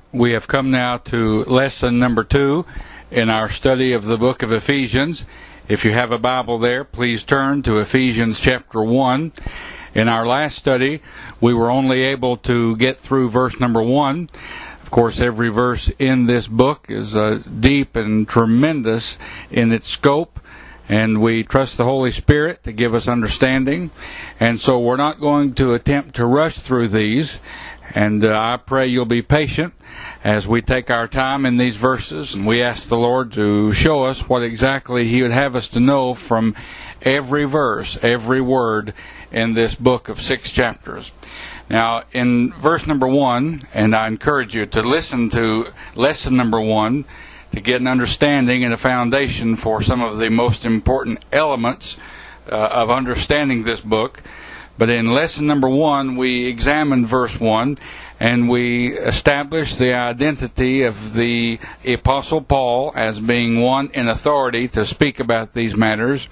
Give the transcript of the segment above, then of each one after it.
We have come now to lesson number 2 in our study of the book of Ephesians. If you have a Bible there, please turn to Ephesians chapter 1. In our last study, we were only able to get through verse number 1. Of course, every verse in this book is deep and tremendous in its scope, and we trust the Holy Spirit to give us understanding. And so we're not going to attempt to rush through these, and I pray you'll be patient as we take our time in these verses, and we ask the Lord to show us what exactly He would have us to know from every verse, every word in this book of 6 chapters. Now, in verse number 1, and I encourage you to listen to lesson number 1 to get an understanding and a foundation for some of the most important elements of understanding this book. But in lesson number 1, we examined verse 1, and we established the identity of the Apostle Paul as being one in authority to speak about these matters.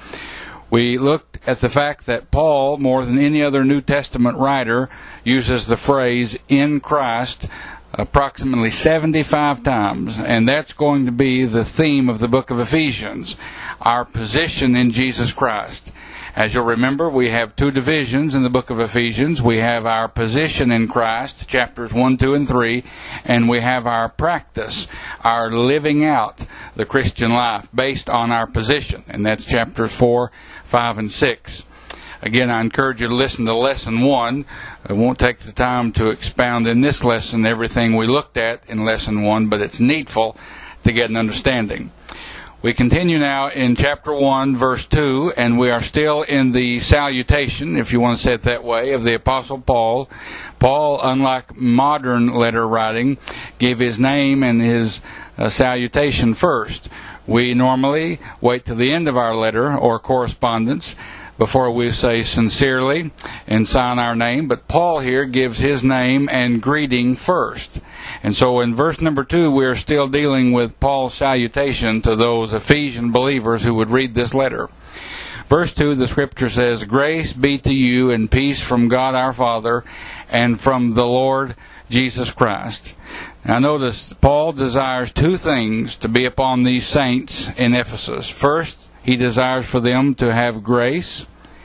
We looked at the fact that Paul, more than any other New Testament writer, uses the phrase "in Christ" approximately 75 times, and that's going to be the theme of the book of Ephesians, our position in Jesus Christ. As you'll remember, we have 2 divisions in the book of Ephesians. We have our position in Christ, chapters 1, 2, and 3, and we have our practice, our living out the Christian life based on our position, and that's chapters 4, 5, and 6. Again, I encourage you to listen to lesson 1. I won't take the time to expound in this lesson everything we looked at in lesson 1, but it's needful to get an understanding. We continue now in chapter 1, verse 2, and we are still in the salutation, if you want to say it that way, of the Apostle Paul. Paul, unlike modern letter writing, gave his name and his salutation first. We normally wait to the end of our letter or correspondence before we say sincerely and sign our name, but Paul here gives his name and greeting first. And so in verse number 2, we are still dealing with Paul's salutation to those Ephesian believers who would read this letter. Verse 2, the scripture says, "Grace be to you and peace from God our Father and from the Lord Jesus Christ." Now notice, Paul desires 2 things to be upon these saints in Ephesus. First, he desires for them to have grace,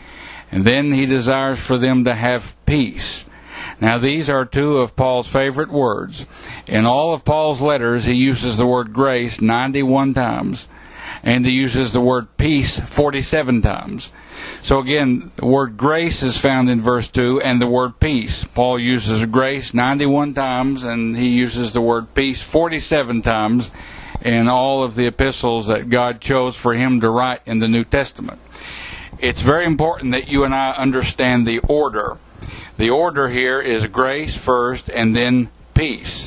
and then he desires for them to have peace. Now, these are 2 of Paul's favorite words. In all of Paul's letters, he uses the word grace 91 times, and he uses the word peace 47 times. So again, the word grace is found in verse 2, and the word peace. Paul uses grace 91 times, and he uses the word peace 47 times in all of the epistles that God chose for him to write in the New Testament. It's very important that you and I understand the order. The order here is grace first and then peace.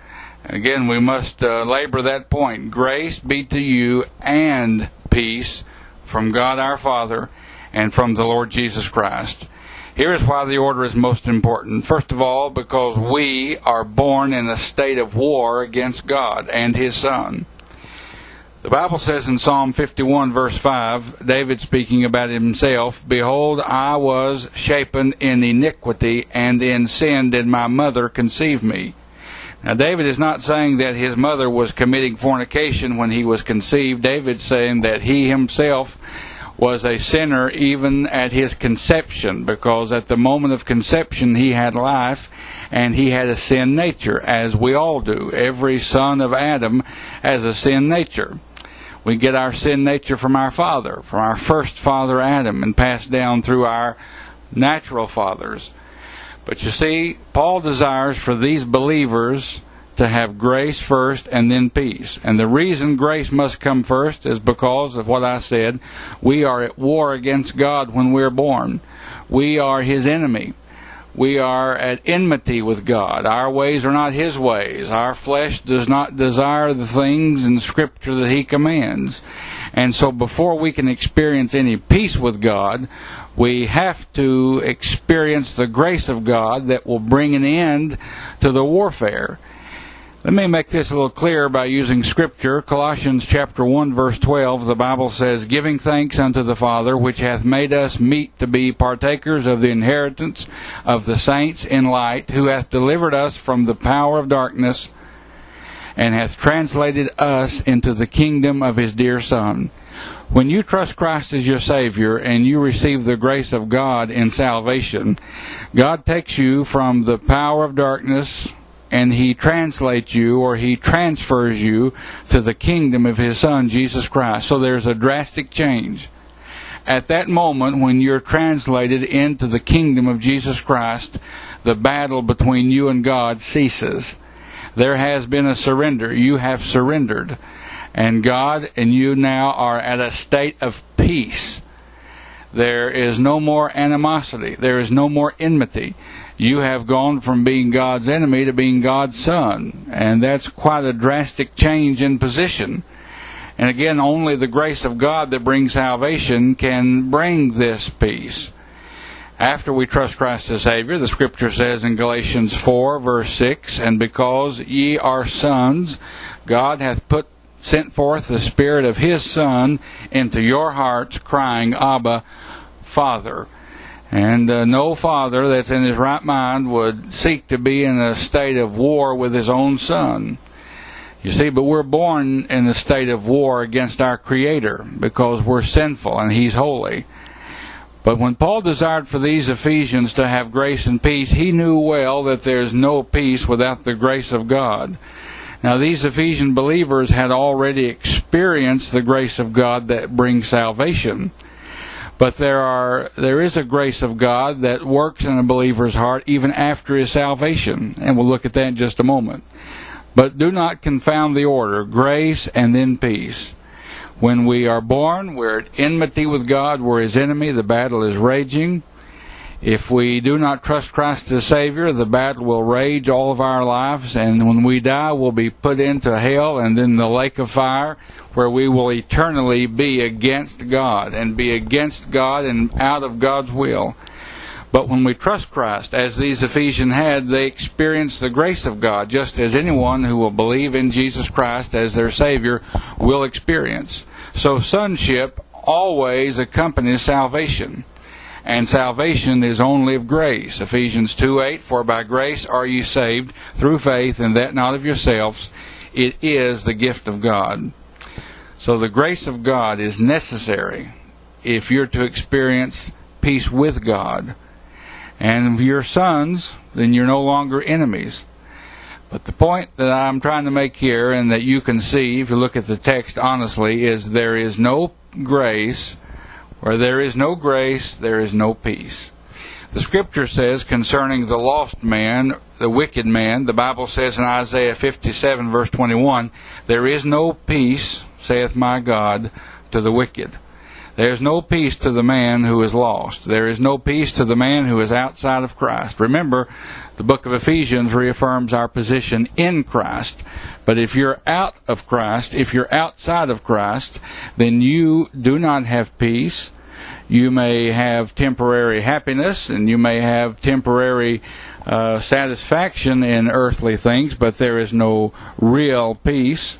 Again, we must labor that point. Grace be to you and peace from God our Father and from the Lord Jesus Christ. Here's why the order is most important. First of all, because we are born in a state of war against God and His Son. The Bible says in Psalm 51, verse 5, David speaking about himself, "Behold, I was shapen in iniquity, and in sin did my mother conceive me." Now, David is not saying that his mother was committing fornication when he was conceived. David's saying that he himself was a sinner even at his conception, because at the moment of conception he had life, and he had a sin nature, as we all do. Every son of Adam has a sin nature. We get our sin nature from our father, from our first father Adam, and passed down through our natural fathers. But you see, Paul desires for these believers to have grace first and then peace. And the reason grace must come first is because of what I said. We are at war against God when we're born. We are His enemy. We are at enmity with God. Our ways are not His ways. Our flesh does not desire the things in Scripture that He commands. And so before we can experience any peace with God, we have to experience the grace of God that will bring an end to the warfare. Let me make this a little clearer by using Scripture. Colossians chapter 1, verse 12, the Bible says, "Giving thanks unto the Father, which hath made us meet to be partakers of the inheritance of the saints in light, who hath delivered us from the power of darkness, and hath translated us into the kingdom of his dear Son. When you trust Christ as your Savior and you receive the grace of God in salvation, God takes you from the power of darkness and he translates you, or he transfers you to the kingdom of his Son, Jesus Christ. So there's a drastic change. At that moment, when you're translated into the kingdom of Jesus Christ, the battle between you and God ceases. There has been a surrender. You have surrendered. And God and you now are at a state of peace. There is no more animosity. There is no more enmity. You have gone from being God's enemy to being God's son. And that's quite a drastic change in position. And again, only the grace of God that brings salvation can bring this peace. After we trust Christ as Savior, the Scripture says in Galatians 4, verse 6, "And because ye are sons, God hath sent forth the Spirit of His Son into your hearts, crying, Abba, Father." And no father that's in his right mind would seek to be in a state of war with his own son. You see, but we're born in a state of war against our Creator because we're sinful and He's holy. But when Paul desired for these Ephesians to have grace and peace, he knew well that there's no peace without the grace of God. Now, these Ephesian believers had already experienced the grace of God that brings salvation. But there is a grace of God that works in a believer's heart even after his salvation. And we'll look at that in just a moment. But do not confound the order, grace and then peace. When we are born, we're at enmity with God, we're His enemy, the battle is raging. If we do not trust Christ as Savior, the battle will rage all of our lives, and when we die, we'll be put into hell and then the lake of fire, where we will eternally be against God and out of God's will. But when we trust Christ, as these Ephesians had, they experience the grace of God, just as anyone who will believe in Jesus Christ as their Savior will experience. So sonship always accompanies salvation. And salvation is only of grace. Ephesians 2:8, "For by grace are ye saved, through faith, and that not of yourselves. It is the gift of God." So the grace of God is necessary if you're to experience peace with God. And if you're sons, then you're no longer enemies. But the point that I'm trying to make here, and that you can see if you look at the text honestly, is there is no grace. Where there is no grace, there is no peace. The Scripture says concerning the lost man, the wicked man, the Bible says in Isaiah 57 verse 21, "There is no peace, saith my God, to the wicked." There is no peace to the man who is lost. There is no peace to the man who is outside of Christ. Remember, the book of Ephesians reaffirms our position in Christ. But if you're out of Christ, if you're outside of Christ, then you do not have peace. You may have temporary happiness, and you may have temporary satisfaction in earthly things, but there is no real peace.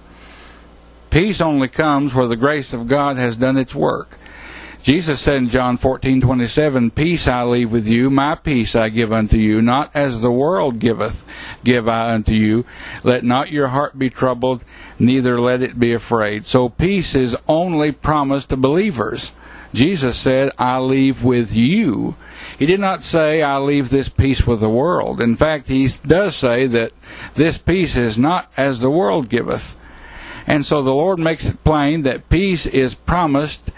Peace only comes where the grace of God has done its work. Jesus said in John 14:27, "Peace I leave with you, my peace I give unto you, not as the world giveth, give I unto you. Let not your heart be troubled, neither let it be afraid." So peace is only promised to believers. Jesus said, "I leave with you." He did not say, "I leave this peace with the world." In fact, He does say that this peace is not as the world giveth. And so the Lord makes it plain that peace is promised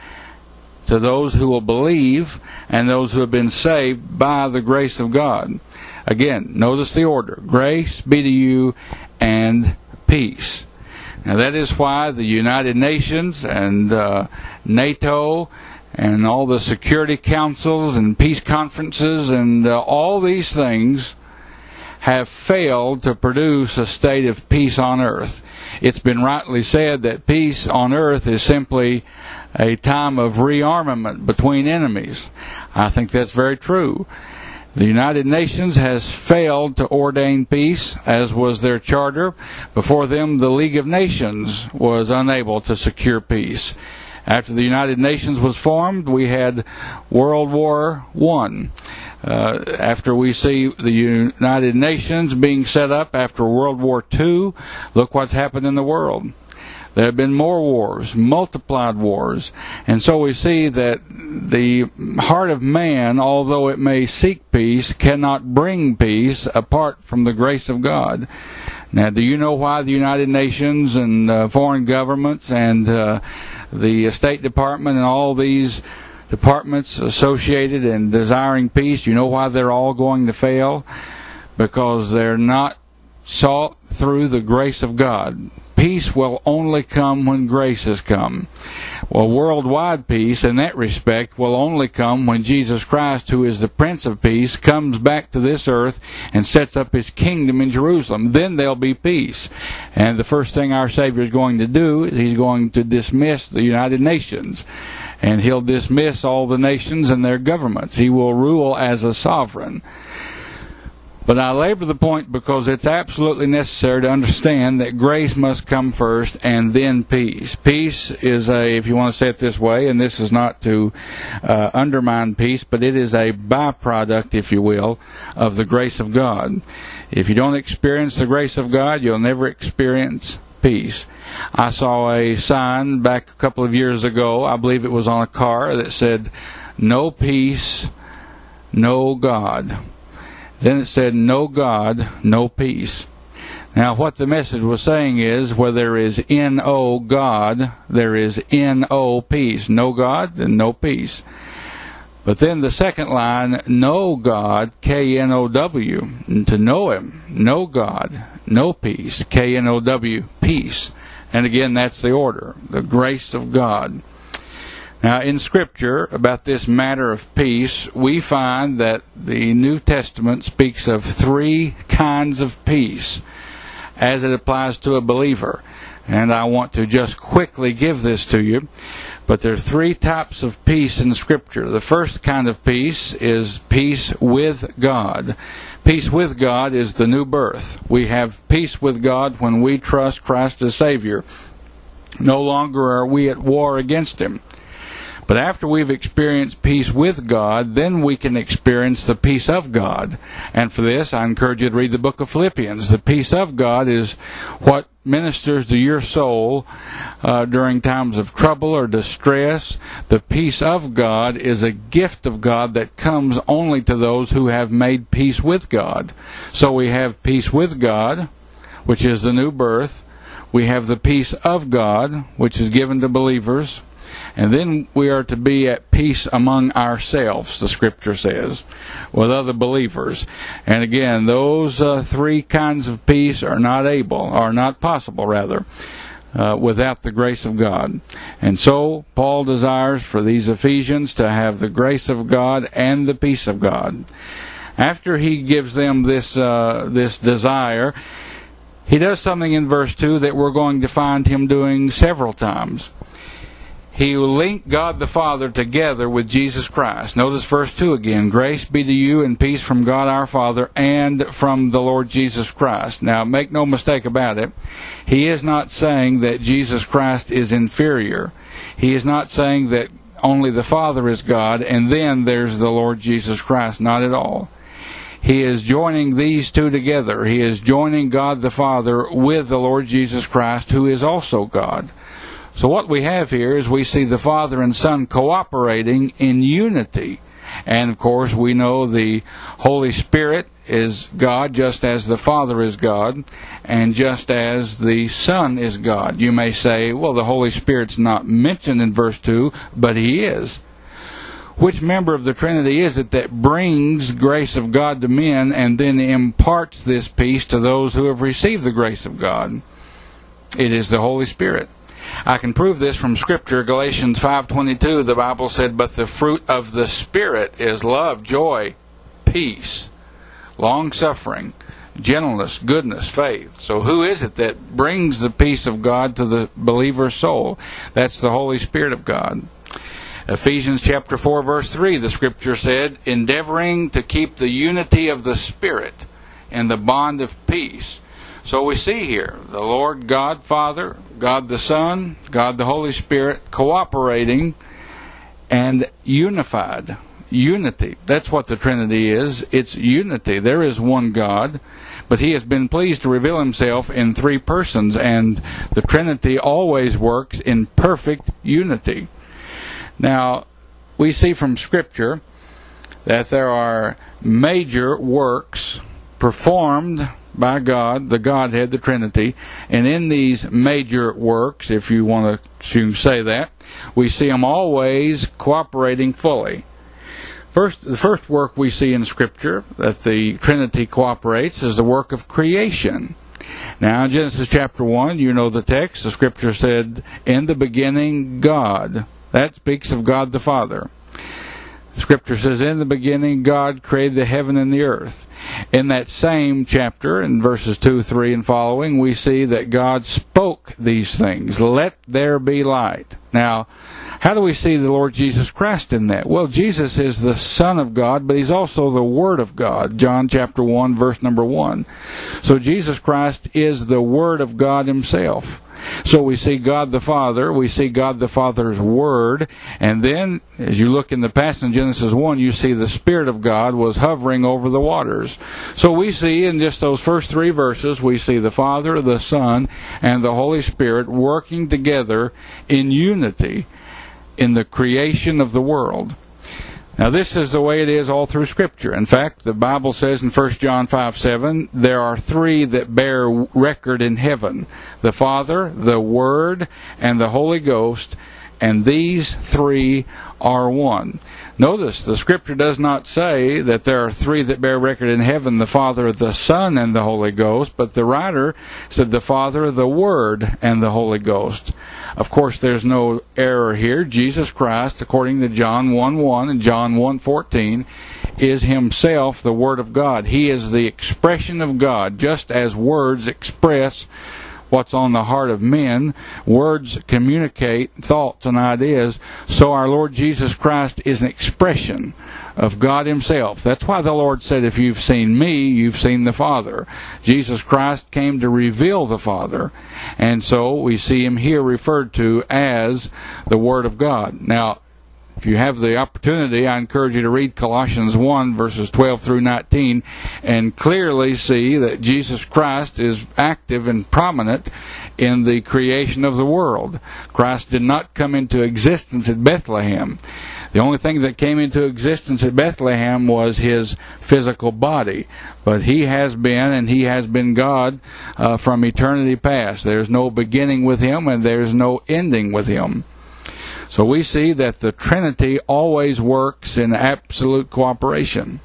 to those who will believe and those who have been saved by the grace of God. Again, notice the order. Grace be to you and peace. Now that is why the United Nations and NATO and all the security councils and peace conferences and all these things have failed to produce a state of peace on earth. It's been rightly said that peace on earth is simply a time of rearmament between enemies. I think that's very true. The United Nations has failed to ordain peace, as was their charter. Before them, the League of Nations was unable to secure peace. After the United Nations was formed, we had World War I. After we see the United Nations being set up after World War II, look what's happened in the world. There have been more wars, multiplied wars. And so we see that the heart of man, although it may seek peace, cannot bring peace apart from the grace of God. Now, do you know why the United Nations and foreign governments and the State Department and all these departments associated and desiring peace, you know why they're all going to fail? Because they're not sought through the grace of God. Peace will only come when grace has come. Well, worldwide peace, in that respect, will only come when Jesus Christ, who is the Prince of Peace, comes back to this earth and sets up His kingdom in Jerusalem. Then there'll be peace. And the first thing our Savior is going to do is He's going to dismiss the United Nations. And He'll dismiss all the nations and their governments. He will rule as a sovereign. But I labor the point because it's absolutely necessary to understand that grace must come first and then peace. Peace is if you want to say it this way, and this is not to undermine peace, but it is a byproduct, if you will, of the grace of God. If you don't experience the grace of God, you'll never experience peace. I saw a sign back a couple of years ago, I believe it was on a car, that said, "No peace, no God." Then it said, "No God, no peace." Now, what the message was saying is, where there is N-O, God, there is N-O, peace. No God, and no peace. But then the second line, "Know God," K-N-O-W, to know Him. No God, no peace, K-N-O-W, peace. And again, that's the order, the grace of God. Now, in Scripture, about this matter of peace, we find that the New Testament speaks of three kinds of peace as it applies to a believer. And I want to just quickly give this to you. But there are three types of peace in Scripture. The first kind of peace is peace with God. Peace with God is the new birth. We have peace with God when we trust Christ as Savior. No longer are we at war against Him. But after we've experienced peace with God, then we can experience the peace of God. And for this, I encourage you to read the book of Philippians. The peace of God is what ministers to your soul during times of trouble or distress. The peace of God is a gift of God that comes only to those who have made peace with God. So we have peace with God, which is the new birth. We have the peace of God, which is given to believers. And then we are to be at peace among ourselves, the Scripture says, with other believers. And again, those three kinds of peace are not possible, without the grace of God. And so, Paul desires for these Ephesians to have the grace of God and the peace of God. After he gives them this desire, he does something in verse 2 that we're going to find him doing several times. He will link God the Father together with Jesus Christ. Notice verse 2 again. "Grace be to you and peace from God our Father and from the Lord Jesus Christ." Now, make no mistake about it. He is not saying that Jesus Christ is inferior. He is not saying that only the Father is God and then there's the Lord Jesus Christ. Not at all. He is joining these two together. He is joining God the Father with the Lord Jesus Christ, who is also God. So what we have here is we see the Father and Son cooperating in unity. And of course we know the Holy Spirit is God just as the Father is God and just as the Son is God. You may say, well, the Holy Spirit's not mentioned in verse 2, but He is. Which member of the Trinity is it that brings grace of God to men and then imparts this peace to those who have received the grace of God? It is the Holy Spirit. I can prove this from Scripture. Galatians 5:22, the Bible said, "But the fruit of the Spirit is love, joy, peace, long-suffering, gentleness, goodness, faith." So who is it that brings the peace of God to the believer's soul? That's the Holy Spirit of God. Ephesians chapter 4, verse 3, the Scripture said, "Endeavoring to keep the unity of the Spirit in the bond of peace." So we see here the Lord God Father, God the Son, God the Holy Spirit cooperating and unified. Unity. That's what the Trinity is. It's unity. There is one God, but He has been pleased to reveal Himself in three persons, and the Trinity always works in perfect unity. Now, we see from Scripture that there are major works performed by God, the Godhead, the Trinity, and in these major works, if you want to say that, we see them always cooperating fully. The first work we see in Scripture that the Trinity cooperates is the work of creation. Now, in Genesis chapter 1, you know the text. The Scripture said, "In the beginning, God." That speaks of God the Father. The Scripture says, "In the beginning, God created the heaven and the earth." In that same chapter, in verses 2, 3, and following, we see that God spoke these things. "Let there be light." Now, how do we see the Lord Jesus Christ in that? Well, Jesus is the Son of God, but He's also the Word of God. John chapter 1, verse number 1. So Jesus Christ is the Word of God Himself. So we see God the Father, we see God the Father's Word, and then as you look in the passage in Genesis 1, you see the Spirit of God was hovering over the waters. So we see in just those first three verses, we see the Father, the Son, and the Holy Spirit working together in unity in the creation of the world. Now, this is the way it is all through Scripture. In fact, the Bible says in 1 John 5:7, there are three that bear record in heaven: the Father, the Word, and the Holy Ghost, and these three are one. Notice, the Scripture does not say that there are three that bear record in heaven: the Father, the Son, and the Holy Ghost, but the writer said the Father, the Word, and the Holy Ghost. Of course, there's no error here. Jesus Christ, according to John 1:1 and John 1:14, is Himself the Word of God. He is the expression of God, just as words express what's on the heart of men. Words communicate thoughts and ideas. So our Lord Jesus Christ is an expression of God Himself. That's why the Lord said, "If you've seen me, you've seen the Father." Jesus Christ came to reveal the Father. And so we see Him here referred to as the Word of God. Now, if you have the opportunity, I encourage you to read Colossians 1, verses 12 through 19, and clearly see that Jesus Christ is active and prominent in the creation of the world. Christ did not come into existence at Bethlehem. The only thing that came into existence at Bethlehem was His physical body. But He has been, and He has been God from eternity past. There's no beginning with Him, and there's no ending with Him. So we see that the Trinity always works in absolute cooperation.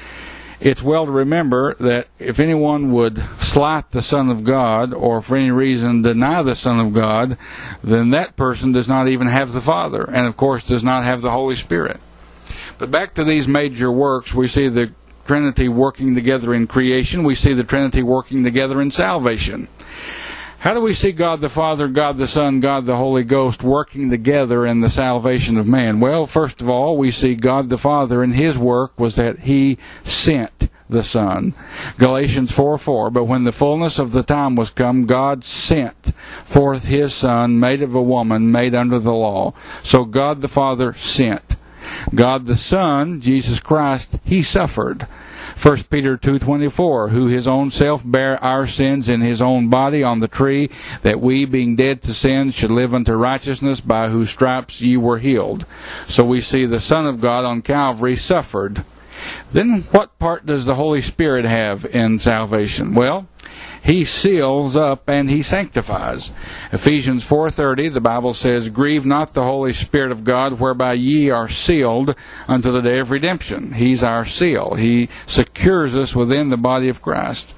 It's well to remember that if anyone would slight the Son of God, or for any reason deny the Son of God, then that person does not even have the Father, and of course does not have the Holy Spirit. But back to these major works, we see the Trinity working together in creation. We see the Trinity working together in salvation. How do we see God the Father, God the Son, God the Holy Ghost working together in the salvation of man? Well, first of all, we see God the Father, and His work was that He sent the Son. Galatians 4:4, "But when the fullness of the time was come, God sent forth His Son, made of a woman, made under the law." So God the Father sent. God the Son, Jesus Christ, He suffered. 1 Peter 2:24, "Who His own self bare our sins in His own body on the tree, that we, being dead to sin, should live unto righteousness, by whose stripes ye were healed." So we see the Son of God on Calvary suffered. Then what part does the Holy Spirit have in salvation? Well, He seals up and He sanctifies. Ephesians 4:30, the Bible says, "Grieve not the Holy Spirit of God, whereby ye are sealed unto the day of redemption." He's our seal. He secures us within the body of Christ.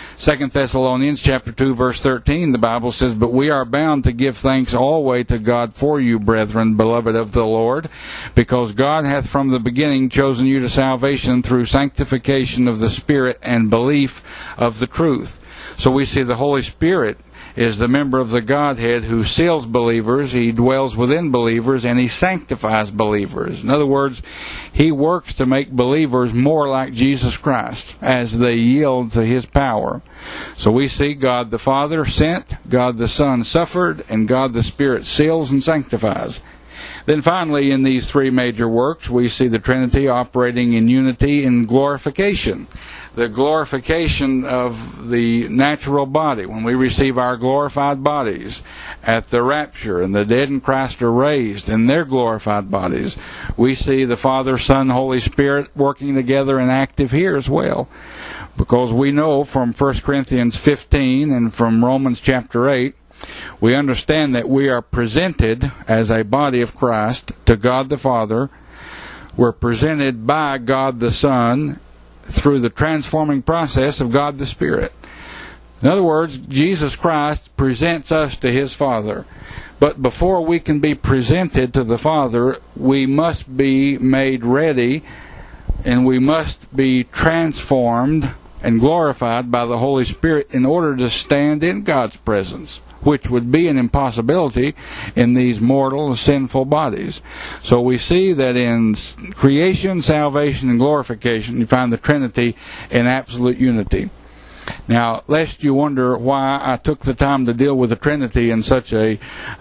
2 Thessalonians chapter 2, verse 13, the Bible says, "But we are bound to give thanks always to God for you, brethren, beloved of the Lord, because God hath from the beginning chosen you to salvation through sanctification of the Spirit and belief of the truth." So we see the Holy Spirit is the member of the Godhead who seals believers, He dwells within believers, and He sanctifies believers. In other words, He works to make believers more like Jesus Christ as they yield to His power. So we see God the Father sent, God the Son suffered, and God the Spirit seals and sanctifies. Then finally, in these three major works, we see the Trinity operating in unity in glorification. The glorification of the natural body, when we receive our glorified bodies at the rapture, and the dead in Christ are raised in their glorified bodies, we see the Father, Son, Holy Spirit working together and active here as well. Because we know from 1 Corinthians 15 and from Romans chapter 8, we understand that we are presented as a body of Christ to God the Father. We're presented by God the Son through the transforming process of God the Spirit. In other words, Jesus Christ presents us to His Father. But before we can be presented to the Father, we must be made ready, and we must be transformed and glorified by the Holy Spirit in order to stand in God's presence, which would be an impossibility in these mortal, sinful bodies. So we see that in creation, salvation, and glorification, you find the Trinity in absolute unity. Now, lest you wonder why I took the time to deal with the Trinity in such a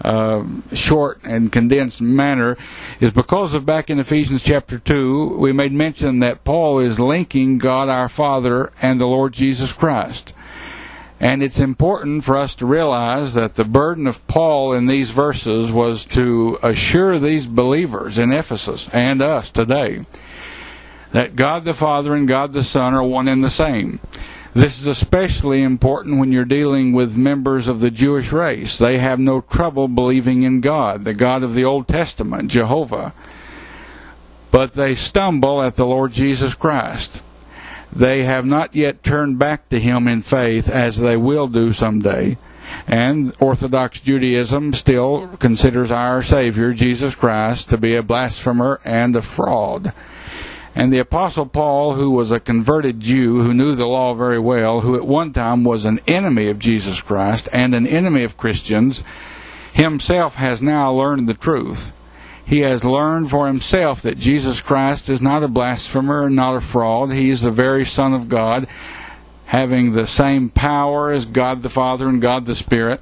short and condensed manner, is because of back in Ephesians chapter 2, we made mention that Paul is linking God our Father and the Lord Jesus Christ. And it's important for us to realize that the burden of Paul in these verses was to assure these believers in Ephesus and us today that God the Father and God the Son are one and the same. This is especially important when you're dealing with members of the Jewish race. They have no trouble believing in God, the God of the Old Testament, Jehovah. But they stumble at the Lord Jesus Christ. They have not yet turned back to Him in faith, as they will do someday. And Orthodox Judaism still considers our Savior, Jesus Christ, to be a blasphemer and a fraud. And the Apostle Paul, who was a converted Jew, who knew the law very well, who at one time was an enemy of Jesus Christ and an enemy of Christians, himself has now learned the truth. He has learned for himself that Jesus Christ is not a blasphemer and not a fraud. He is the very Son of God, having the same power as God the Father and God the Spirit,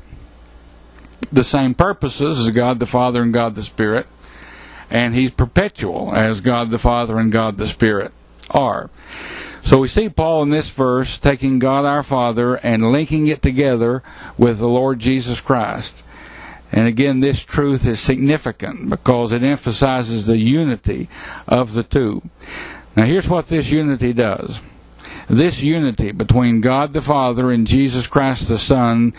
the same purposes as God the Father and God the Spirit, and He's perpetual as God the Father and God the Spirit are. So we see Paul in this verse taking God our Father and linking it together with the Lord Jesus Christ. And again, this truth is significant because it emphasizes the unity of the two. Now here's what this unity does. This unity between God the Father and Jesus Christ the Son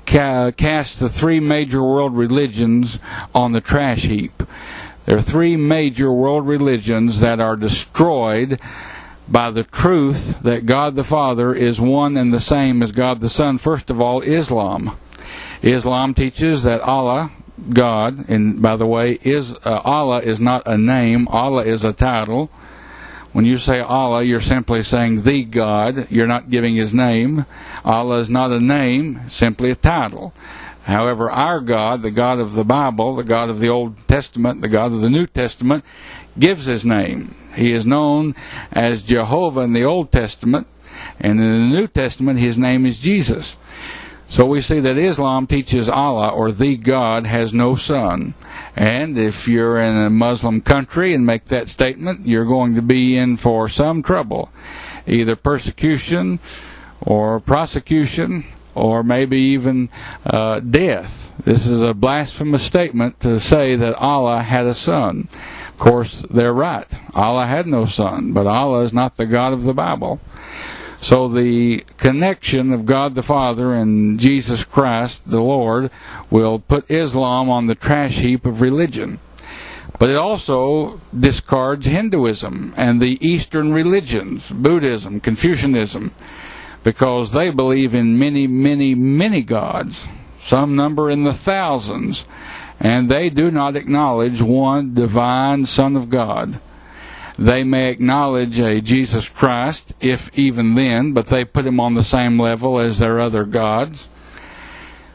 casts the three major world religions on the trash heap. There are three major world religions that are destroyed by the truth that God the Father is one and the same as God the Son. First of all, Islam. Islam teaches that Allah, God, and by the way, Allah is not a name, Allah is a title. When you say Allah, you're simply saying the God. You're not giving His name. Allah is not a name, simply a title. However, our God, the God of the Bible, the God of the Old Testament, the God of the New Testament, gives His name. He is known as Jehovah in the Old Testament, and in the New Testament, His name is Jesus. So we see that Islam teaches Allah, or the God, has no son. And if you're in a Muslim country and make that statement, you're going to be in for some trouble. Either persecution or prosecution, or maybe even death. This is a blasphemous statement to say that Allah had a son. Of course, they're right. Allah had no son, but Allah is not the God of the Bible. So the connection of God the Father and Jesus Christ, the Lord, will put Islam on the trash heap of religion. But it also discards Hinduism and the Eastern religions, Buddhism, Confucianism, because they believe in many, many, many gods. Some number in the thousands. And they do not acknowledge one divine Son of God. They may acknowledge a Jesus Christ, if even then, but they put Him on the same level as their other gods.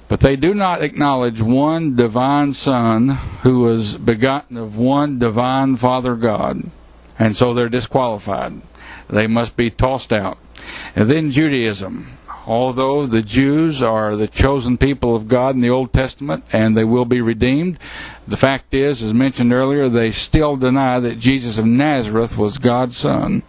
But they do not acknowledge one divine Son who was begotten of one divine Father God. And so they're disqualified. They must be tossed out. And then Judaism. Although the Jews are the chosen people of God in the Old Testament and they will be redeemed, the fact is, as mentioned earlier, they still deny that Jesus of Nazareth was God's Son.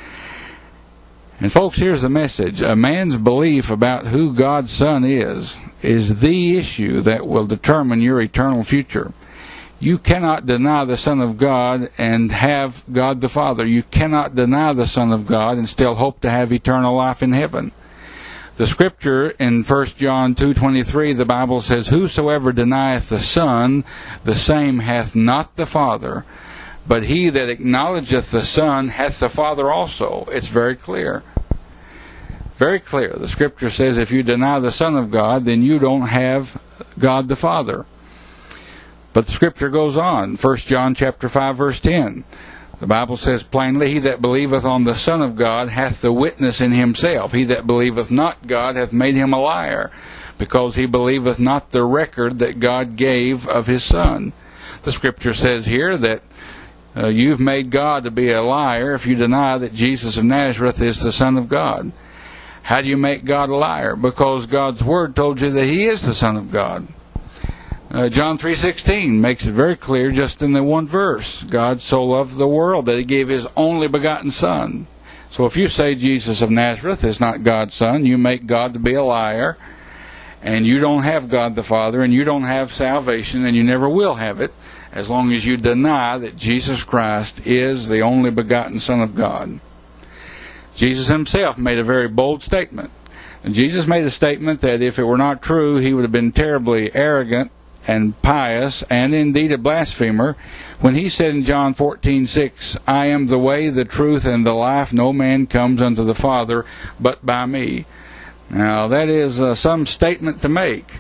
And folks, here's the message. A man's belief about who God's Son is the issue that will determine your eternal future. You cannot deny the Son of God and have God the Father. You cannot deny the Son of God and still hope to have eternal life in heaven. The scripture in 1 John 2:23, the Bible says, "Whosoever denieth the Son, the same hath not the Father. But he that acknowledgeth the Son hath the Father also." It's very clear. Very clear. The scripture says if you deny the Son of God, then you don't have God the Father. But the scripture goes on. 1 John chapter 5, verse 10. The Bible says plainly, "He that believeth on the Son of God hath the witness in himself. He that believeth not God hath made him a liar, because he believeth not the record that God gave of his Son." The scripture says here that you've made God to be a liar if you deny that Jesus of Nazareth is the Son of God. How do you make God a liar? Because God's Word told you that He is the Son of God. John 3:16 makes it very clear just in the one verse. God so loved the world that He gave His only begotten Son. So if you say Jesus of Nazareth is not God's Son, you make God to be a liar, and you don't have God the Father, and you don't have salvation, and you never will have it, as long as you deny that Jesus Christ is the only begotten Son of God. Jesus Himself made a very bold statement. And Jesus made a statement that if it were not true, He would have been terribly arrogant and pious, and indeed a blasphemer, when He said in John 14:6, "I am the way, the truth, and the life. No man comes unto the Father but by me." Now that is some statement to make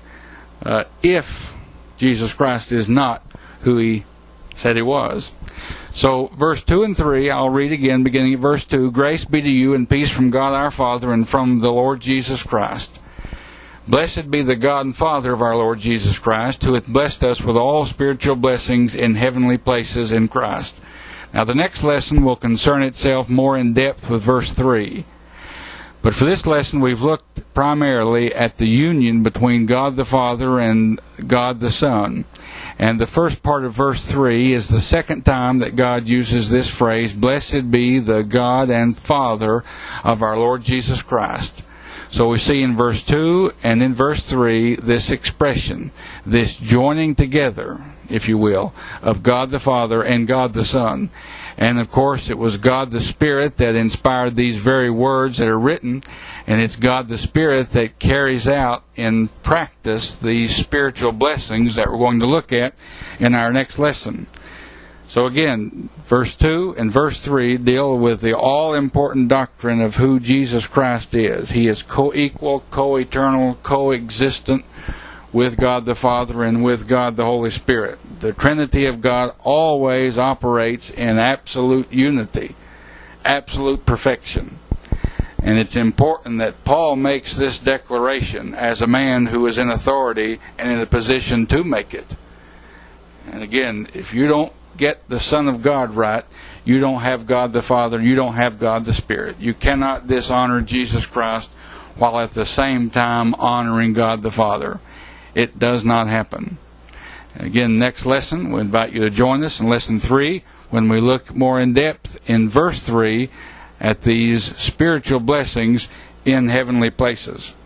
if Jesus Christ is not who He said He was. So verse 2 and 3, I'll read again beginning at verse 2. "Grace be to you and peace from God our Father and from the Lord Jesus Christ. Blessed be the God and Father of our Lord Jesus Christ, who hath blessed us with all spiritual blessings in heavenly places in Christ." Now the next lesson will concern itself more in depth with verse 3. But for this lesson we've looked primarily at the union between God the Father and God the Son. And the first part of verse 3 is the second time that God uses this phrase, "Blessed be the God and Father of our Lord Jesus Christ." So we see in verse 2 and in verse 3 this expression, this joining together, if you will, of God the Father and God the Son. And of course it was God the Spirit that inspired these very words that are written, and it's God the Spirit that carries out in practice these spiritual blessings that we're going to look at in our next lesson. So again, verse 2 and verse 3 deal with the all-important doctrine of who Jesus Christ is. He is co-equal, co-eternal, co-existent with God the Father and with God the Holy Spirit. The Trinity of God always operates in absolute unity, absolute perfection. And it's important that Paul makes this declaration as a man who is in authority and in a position to make it. And again, if you don't get the Son of God right, you don't have God the Father, you don't have God the Spirit. You cannot dishonor Jesus Christ while at the same time honoring God the Father. It does not happen. Again, next lesson, we invite you to join us in lesson 3 when we look more in depth in verse 3 at these spiritual blessings in heavenly places.